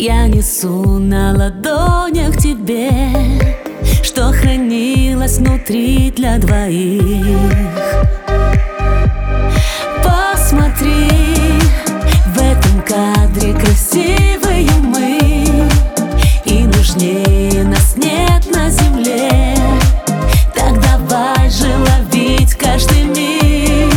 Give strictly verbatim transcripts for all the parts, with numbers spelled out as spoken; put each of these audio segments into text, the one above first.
Я несу на ладонях тебе, что хранилось внутри для двоих. Посмотри, в этом кадре красивые мы, и нужнее нас нет на земле. Так давай же ловить каждый миг.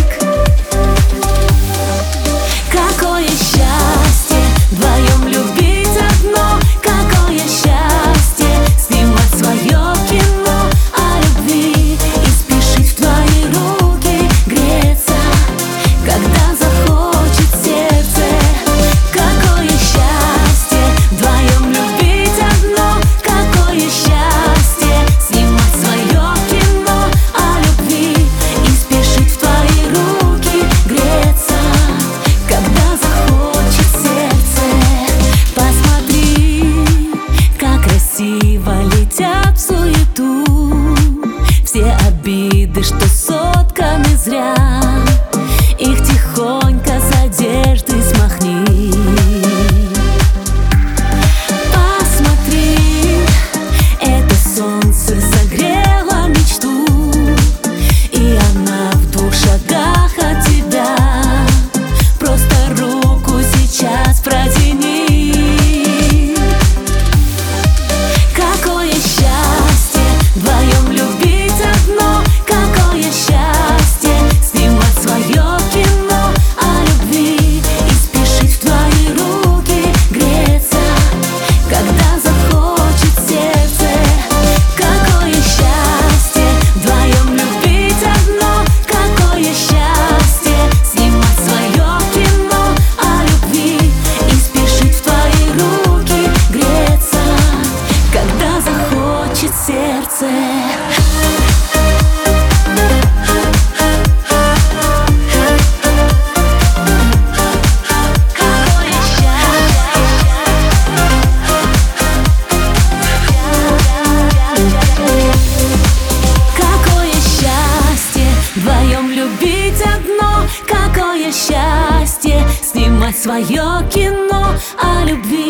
Какое счастье вдвоем любить одно, какое счастье снимать свое кино о любви и спешить в твои руки греться, когда захочет сердце. Какое счастье вдвоем любить одно, какое счастье снимать свое кино о любви и спешить в твои руки греться, когда захочет сердце. Посмотри, как красиво летят в суету все обиды, что сотканы зря. Их тихонько с одежды смахни. Посмотри, это солнце согрело мечту, и она в двух шагах от тебя. Просто руку сейчас протяни. Какое счастье вдвоем любить одно, какое счастье снимать свое кино о любви и спешить в твои руки греться, когда захочет сердце. Какое счастье вдвоем любить одно, какое счастье снимать свое кино о любви и спешить в твои руки греться, когда захочет сердце. Какое счастье вдвоем любить одно, какое счастье снимать свое кино о любви